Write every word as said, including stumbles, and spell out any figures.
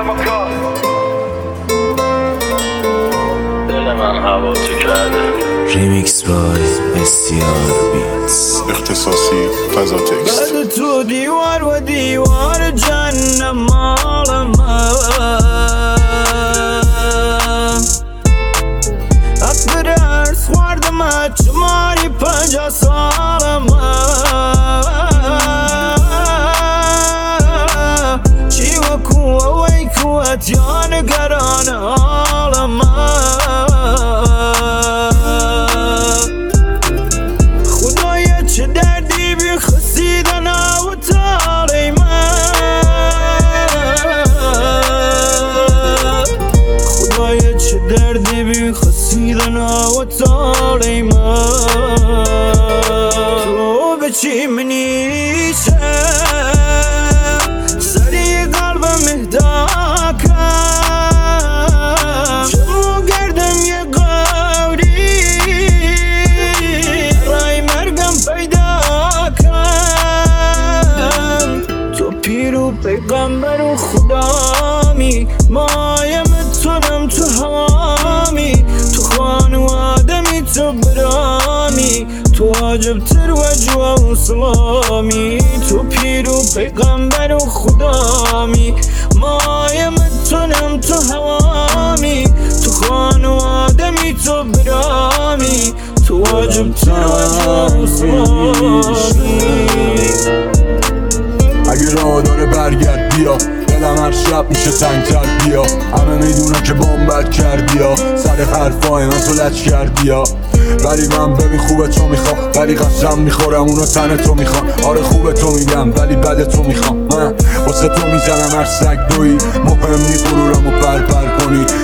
دل من هوا تو کرده. ریمیکس بای بسیار بیتس، اختصاصی فضا تکست. بعد تو دیوار و دیوار جنم مال من، حق درس خوردم چماری پنجاه سال من، چی وکو و ویکوت یا نگران حال من، خدایا چه دردی بی خسیدن و تالی من، خدایا چه دردی بی خسیدن و تالی من، تو به چی منیشه سری قلبم اهدا کن، چمو گردم یه قوری رای مرگم پیدا کن، تو پیر و پیغمبر و خدامی، مایم تونم تو هوامی، تو خانوادمی تو برامی، تو عجب تر و جوا و سلامی، تو پیر و پیغمبر و خدامی، مایم تونم تو هوامی، تو خانوادمی تو برامی، تو عجب تر و جوا و سلامی. اگه راه داره برگرد بیا، دلم هر شب میشه تنگتر بیا، همه میدونه که بامبت کردی یا سر حرفای من تو لچ کردی یا، ولی من ببین خوبه تو میخوام، ولی قسم میخورم اونو تن تو میخوام، آره خوبه تو میگم ولی بده تو میخوام، من واسه تو میزنم هر سگ دوی، مهم نی غرورم و پر پر کنی،